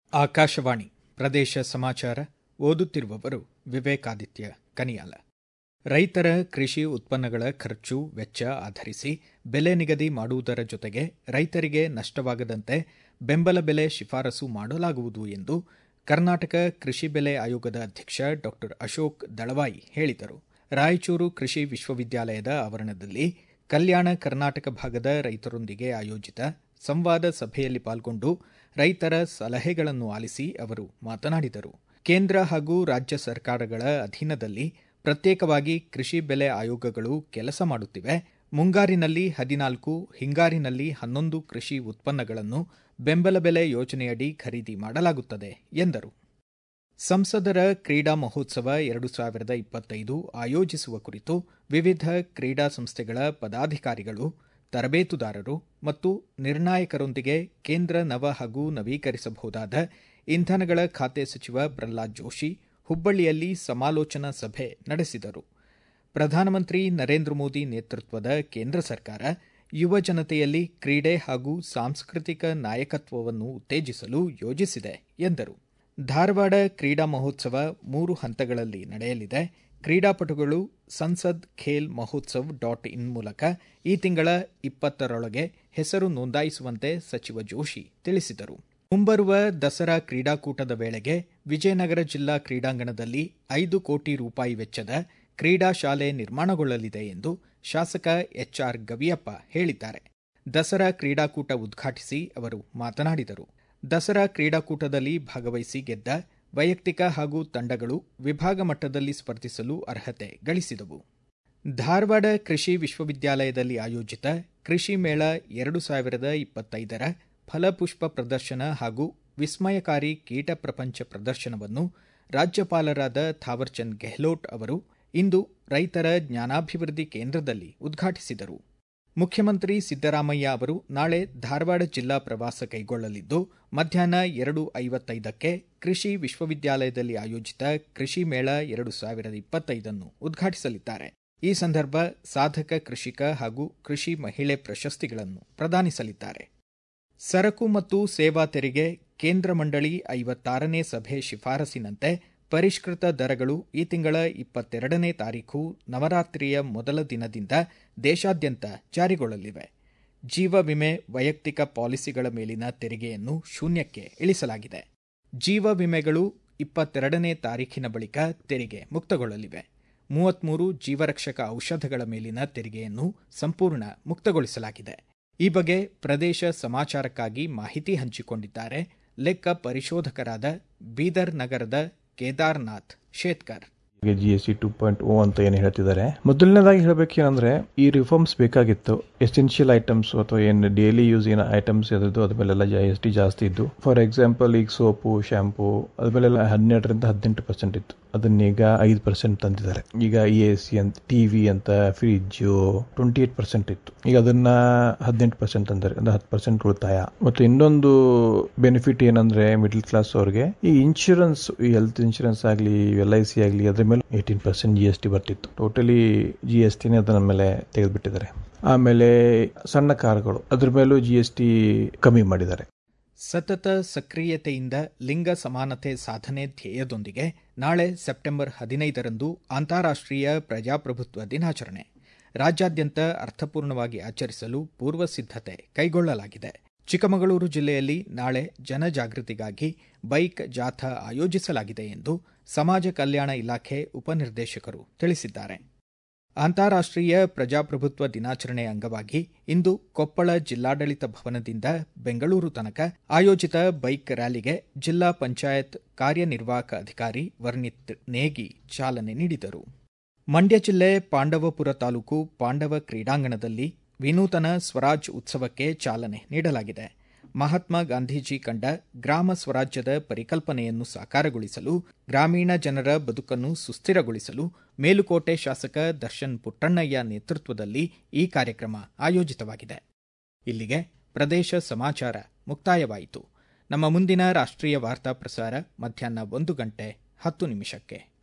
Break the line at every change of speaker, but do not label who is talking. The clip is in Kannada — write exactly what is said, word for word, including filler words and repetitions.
ಆಕಾಶವಾಣಿ ಪ್ರದೇಶ ಸಮಾಚಾರ ಓದುತ್ತಿರುವವರು ವಿವೇಕಾದಿತ್ಯ ಕನಿಯಾಲ. ರೈತರ ಕೃಷಿ ಉತ್ಪನ್ನಗಳ ಖರ್ಚು ವೆಚ್ಚ ಆಧರಿಸಿ ಬೆಲೆ ನಿಗದಿ ಮಾಡುವುದರ ಜೊತೆಗೆ ರೈತರಿಗೆ ನಷ್ಟವಾಗದಂತೆ ಬೆಂಬಲ ಬೆಲೆ ಶಿಫಾರಸು ಮಾಡಲಾಗುವುದು ಎಂದು ಕರ್ನಾಟಕ ಕೃಷಿ ಬೆಲೆ ಆಯೋಗದ ಅಧ್ಯಕ್ಷ ಡಾ ಅಶೋಕ್ ದಳವಾಯಿ ಹೇಳಿದರು. ರಾಯಚೂರು ಕೃಷಿ ವಿಶ್ವವಿದ್ಯಾಲಯದ ಆವರಣದಲ್ಲಿ ಕಲ್ಯಾಣ ಕರ್ನಾಟಕ ಭಾಗದ ರೈತರೊಂದಿಗೆ ಆಯೋಜಿತ ಸಂವಾದ ಸಭೆಯಲ್ಲಿ ಪಾಲ್ಗೊಂಡು ರೈತರ ಸಲಹೆಗಳನ್ನು ಆಲಿಸಿ ಅವರು ಮಾತನಾಡಿದರು. ಕೇಂದ್ರ ಹಾಗೂ ರಾಜ್ಯ ಸರ್ಕಾರಗಳ ಅಧೀನದಲ್ಲಿ ಪ್ರತ್ಯೇಕವಾಗಿ ಕೃಷಿ ಬೆಲೆ ಆಯೋಗಗಳು ಕೆಲಸ ಮಾಡುತ್ತಿವೆ. ಮುಂಗಾರಿನಲ್ಲಿ ಹದಿನಾಲ್ಕು, ಹಿಂಗಾರಿನಲ್ಲಿ ಹನ್ನೊಂದು ಕೃಷಿ ಉತ್ಪನ್ನಗಳನ್ನು ಬೆಂಬಲ ಬೆಲೆ ಯೋಜನೆಯಡಿ ಖರೀದಿ ಮಾಡಲಾಗುತ್ತದೆ ಎಂದರು. ಸಂಸದರ ಕ್ರೀಡಾ ಮಹೋತ್ಸವ ಎರಡು ಸಾವಿರದ ಇಪ್ಪತ್ತೈದು ಆಯೋಜಿಸುವ ಕುರಿತು ವಿವಿಧ ಕ್ರೀಡಾ ಸಂಸ್ಥೆಗಳ ಪದಾಧಿಕಾರಿಗಳು, ತರಬೇತುದಾರರು ಮತ್ತು ನಿರ್ಣಾಯಕರೊಂದಿಗೆ ಕೇಂದ್ರ ನವ ಹಾಗೂ ನವೀಕರಿಸಬಹುದಾದ ಇಂಧನಗಳ ಖಾತೆ ಸಚಿವ ಪ್ರಹ್ಲಾದ್ ಜೋಶಿ ಹುಬ್ಬಳ್ಳಿಯಲ್ಲಿ ಸಮಾಲೋಚನಾ ಸಭೆ ನಡೆಸಿದರು. ಪ್ರಧಾನಮಂತ್ರಿ ನರೇಂದ್ರ ಮೋದಿ ನೇತೃತ್ವದ ಕೇಂದ್ರ ಸರ್ಕಾರ ಯುವ ಜನತೆಯಲ್ಲಿ ಕ್ರೀಡೆ ಹಾಗೂ ಸಾಂಸ್ಕೃತಿಕ ನಾಯಕತ್ವವನ್ನು ಉತ್ತೇಜಿಸಲು ಯೋಜಿಸಿದೆ ಎಂದರು. ಧಾರವಾಡ ಕ್ರೀಡಾ ಮಹೋತ್ಸವ ಮೂರು ಹಂತಗಳಲ್ಲಿ ನಡೆಯಲಿದೆ. ಕ್ರೀಡಾಪಟುಗಳು ಸಂಸದ್ ಖೇಲ್ ಮಹೋತ್ಸವ್ ಡಾಟ್ ಇನ್ ಮೂಲಕ ಈ ತಿಂಗಳ ಇಪ್ಪತ್ತರೊಳಗೆ ಹೆಸರು ನೋಂದಾಯಿಸುವಂತೆ ಸಚಿವ ಜೋಶಿ ತಿಳಿಸಿದರು. ಮುಂಬರುವ ದಸರಾ ಕ್ರೀಡಾಕೂಟದ ವೇಳೆಗೆ ವಿಜಯನಗರ ಜಿಲ್ಲಾ ಕ್ರೀಡಾಂಗಣದಲ್ಲಿ ಐದು ಕೋಟಿ ರೂಪಾಯಿ ವೆಚ್ಚದ ಕ್ರೀಡಾ ಶಾಲೆ ನಿರ್ಮಾಣಗೊಳ್ಳಲಿದೆ ಎಂದು ಶಾಸಕ ಎಚ್ಆರ್ ಗವಿಯಪ್ಪ ಹೇಳಿದ್ದಾರೆ. ದಸರಾ ಕ್ರೀಡಾಕೂಟ ಉದ್ಘಾಟಿಸಿ ಅವರು ಮಾತನಾಡಿದರು. ದಸರಾ ಕ್ರೀಡಾಕೂಟದಲ್ಲಿ ಭಾಗವಹಿಸಿ ಗೆದ್ದ ವೈಯಕ್ತಿಕ ಹಾಗೂ ತಂಡಗಳು ವಿಭಾಗ ಮಟ್ಟದಲ್ಲಿ ಸ್ಪರ್ಧಿಸಲು ಅರ್ಹತೆ ಗಳಿಸಿದವು. ಧಾರವಾಡ ಕೃಷಿ ವಿಶ್ವವಿದ್ಯಾಲಯದಲ್ಲಿ ಆಯೋಜಿತ ಕೃಷಿ ಮೇಳ ಎರಡು ಸಾವಿರದ ಇಪ್ಪತ್ತೈದರ ಫಲಪುಷ್ಪ ಪ್ರದರ್ಶನ ಹಾಗೂ ವಿಸ್ಮಯಕಾರಿ ಕೀಟ ಪ್ರಪಂಚ ಪ್ರದರ್ಶನವನ್ನು ರಾಜ್ಯಪಾಲರಾದ ಥಾವರ್ಚಂದ್ ಗೆಹ್ಲೋಟ್ ಅವರು ಇಂದು ರೈತರ ಜ್ಞಾನಾಭಿವೃದ್ಧಿ ಕೇಂದ್ರದಲ್ಲಿ ಉದ್ಘಾಟಿಸಿದರು. ಮುಖ್ಯಮಂತ್ರಿ ಸಿದ್ದರಾಮಯ್ಯ ಅವರು ನಾಳೆ ಧಾರವಾಡ ಜಿಲ್ಲಾ ಪ್ರವಾಸ ಕೈಗೊಳ್ಳಲಿದ್ದು ಮಧ್ಯಾಹ್ನ ಎರಡು ಐವತ್ತೈದಕ್ಕೆ ಕೃಷಿ ವಿಶ್ವವಿದ್ಯಾಲಯದಲ್ಲಿ ಆಯೋಜಿತ ಕೃಷಿ ಮೇಳ ಎರಡು ಸಾವಿರದ ಇಪ್ಪತ್ತೈದನ್ನು ಉದ್ಘಾಟಿಸಲಿದ್ದಾರೆ. ಈ ಸಂದರ್ಭ ಸಾಧಕ ಕೃಷಿಕ ಹಾಗೂ ಕೃಷಿ ಮಹಿಳೆ ಪ್ರಶಸ್ತಿಗಳನ್ನು ಪ್ರದಾನಿಸಲಿದ್ದಾರೆ. ಸರಕು ಮತ್ತು ಸೇವಾ ತೆರಿಗೆ ಕೇಂದ್ರ ಮಂಡಳಿ ಐವತ್ತಾರನೇ ಸಭೆ ಶಿಫಾರಸಿನಂತೆ ಪರಿಷ್ಕೃತ ದರಗಳು ಈ ತಿಂಗಳ ಇಪ್ಪತ್ತೆರಡನೇ ತಾರೀಖು ನವರಾತ್ರಿಯ ಮೊದಲ ದಿನದಿಂದ ದೇಶಾದ್ಯಂತ ಜಾರಿಗೊಳ್ಳಲಿವೆ. ಜೀವ ವಿಮೆ ವೈಯಕ್ತಿಕ ಪಾಲಿಸಿಗಳ ಮೇಲಿನ ತೆರಿಗೆಯನ್ನು ಶೂನ್ಯಕ್ಕೆ ಇಳಿಸಲಾಗಿದೆ. ಜೀವ ವಿಮೆಗಳು ಇಪ್ಪತ್ತೆರಡನೇ ತಾರೀಖಿನ ಬಳಿಕ ತೆರಿಗೆ ಮುಕ್ತಗೊಳ್ಳಲಿವೆ. ಮೂವತ್ಮೂರು ಜೀವರಕ್ಷಕ ಔಷಧಗಳ ಮೇಲಿನ ತೆರಿಗೆಯನ್ನು ಸಂಪೂರ್ಣ ಮುಕ್ತಗೊಳಿಸಲಾಗಿದೆ. ಈ ಬಗ್ಗೆ ಪ್ರದೇಶ ಸಮಾಚಾರಕ್ಕಾಗಿ ಮಾಹಿತಿ ಹಂಚಿಕೊಂಡಿದ್ದಾರೆ ಲೆಕ್ಕ ಪರಿಶೋಧಕರಾದ ಬೀದರ್ ನಗರದ Kedarnath Shetkar.
GST two point O ಅಂತ ಏನು ಹೇಳ್ತಿದ್ದಾರೆ. ಮೊದಲನೇದಾಗಿ ಹೇಳಬೇಕೇನಂದ್ರೆ ಈ ರಿಫಾರ್ಮ್ಸ್ ಬೇಕಾಗಿತ್ತು. ಎಸೆನ್ಷಿಯಲ್ ಐಟಮ್ಸ್ ಅಥವಾ ಏನು ಡೈಲಿ ಯೂಸ್ ಏನೋ ಐಟಮ್ಸ್ ಇರೋದು ಅದ್ರ ಮೇಲೆಲ್ಲ ಜಿ ಎಸ್ ಟಿ ಜಾಸ್ತಿ ಇದ್ದು. ಫಾರ್ ಎಕ್ಸಾಂಪಲ್ ಈಗ ಸೋಪು, ಶಾಂಪೂ ಅದ್ರ ಮೇಲೆಲ್ಲ ಹನ್ನೆರಡರಿಂದ ಹದಿನೆಂಟು ಪರ್ಸೆಂಟ್ ಇತ್ತು. ಅದನ್ನೀಗ ಐದು ಪರ್ಸೆಂಟ್ ತಂದಿದ್ದಾರೆ. ಈಗ ಎ ಸಿ ಅಂತ, ಟಿವಿ ಅಂತ, ಫ್ರಿಜ್ ಟ್ವೆಂಟಿ ಏಟ್ ಪರ್ಸೆಂಟ್ ಇತ್ತು. ಈಗ ಅದನ್ನ ಹದಿನೆಂಟು ಪರ್ಸೆಂಟ್ ತಂದರೆ ಅಂದ್ರೆ ಹತ್ತು ಪರ್ಸೆಂಟ್ ಉಳಿತಾಯ. ಮತ್ತು ಇನ್ನೊಂದು ಬೆನಿಫಿಟ್ ಏನಂದ್ರೆ ಮಿಡಲ್ ಕ್ಲಾಸ್ ಅವ್ರಿಗೆ ಈ ಇನ್ಶೂರೆನ್ಸ್, ಈ ಹೆಲ್ತ್ ಇನ್ಶೂರೆನ್ಸ್ ಆಗಲಿ, ಎಲ್ ಐ ಸಿ ಆಗಲಿ ಅದ್ರ ಮೇಲೆ eighteen percent G S T ಬರ್ತಿತ್ತು. ಟೋಟಲಿ ಜಿ ಎಸ್ ಟಿನೇ ಅದರ ಮೇಲೆ ತೆಗೆದುಬಿಟ್ಟಿದ್ದಾರೆ. ಆಮೇಲೆ ಸಣ್ಣ ಕಾರುಗಳು ಅದ್ರ ಮೇಲೂ ಜಿ ಎಸ್ ಟಿ ಕಮ್ಮಿ ಮಾಡಿದ್ದಾರೆ.
ಸತತ ಸಕ್ರಿಯತೆಯಿಂದ ಲಿಂಗ ಸಮಾನತೆ ಸಾಧನೆ ಧ್ಯೇಯದೊಂದಿಗೆ ನಾಳೆ ಸೆಪ್ಟೆಂಬರ್ ಹದಿನೈದರಂದು ಅಂತಾರಾಷ್ಟ್ರೀಯ ಪ್ರಜಾಪ್ರಭುತ್ವ ದಿನಾಚರಣೆ ರಾಜ್ಯಾದ್ಯಂತ ಅರ್ಥಪೂರ್ಣವಾಗಿ ಆಚರಿಸಲು ಪೂರ್ವ ಸಿದ್ಧತೆ ಕೈಗೊಳ್ಳಲಾಗಿದೆ. ಚಿಕ್ಕಮಗಳೂರು ಜಿಲ್ಲೆಯಲ್ಲಿ ನಾಳೆ ಜನಜಾಗೃತಿಗಾಗಿ ಬೈಕ್ ಜಾಥಾ ಆಯೋಜಿಸಲಾಗಿದೆ ಎಂದು ಸಮಾಜ ಕಲ್ಯಾಣ ಇಲಾಖೆ ಉಪನಿರ್ದೇಶಕರು ತಿಳಿಸಿದ್ದಾರೆ. ಅಂತಾರಾಷ್ಟ್ರೀಯ ಪ್ರಜಾಪ್ರಭುತ್ವ ದಿನಾಚರಣೆ ಅಂಗವಾಗಿ ಇಂದು ಕೊಪ್ಪಳ ಜಿಲ್ಲಾಡಳಿತ ಭವನದಿಂದ ಬೆಂಗಳೂರು ತನಕ ಆಯೋಜಿತ ಬೈಕ್ ರ್ಯಾಲಿಗೆ ಜಿಲ್ಲಾ ಪಂಚಾಯತ್ ಕಾರ್ಯನಿರ್ವಾಹಕ ಅಧಿಕಾರಿ ವರ್ಣಿತ್ ನೇಗಿ ಚಾಲನೆ ನೀಡಿದರು. ಮಂಡ್ಯ ಜಿಲ್ಲೆ ಪಾಂಡವಪುರ ತಾಲೂಕು ಪಾಂಡವ ಕ್ರೀಡಾಂಗಣದಲ್ಲಿ ವಿನೂತನ ಸ್ವರಾಜ್ ಉತ್ಸವಕ್ಕೆ ಚಾಲನೆ ನೀಡಲಾಗಿದೆ. ಮಹಾತ್ಮ ಗಾಂಧೀಜಿ ಕಂಡ ಗ್ರಾಮ ಸ್ವರಾಜ್ಯದ ಪರಿಕಲ್ಪನೆಯನ್ನು ಸಾಕಾರಗೊಳಿಸಲು, ಗ್ರಾಮೀಣ ಜನರ ಬದುಕನ್ನು ಸುಸ್ಥಿರಗೊಳಿಸಲು ಮೇಲುಕೋಟೆ ಶಾಸಕ ದರ್ಶನ್ ಪುಟ್ಟಣ್ಣಯ್ಯ ನೇತೃತ್ವದಲ್ಲಿ ಈ ಕಾರ್ಯಕ್ರಮ ಆಯೋಜಿತವಾಗಿದೆ. ಇಲ್ಲಿಗೆ ಪ್ರದೇಶ ಸಮಾಚಾರ ಮುಕ್ತಾಯವಾಯಿತು. ನಮ್ಮ ಮುಂದಿನ ರಾಷ್ಟ್ರೀಯ ವಾರ್ತಾ ಪ್ರಸಾರ ಮಧ್ಯಾಹ್ನ ಒಂದು ಗಂಟೆ ಹತ್ತು ನಿಮಿಷಕ್ಕೆ.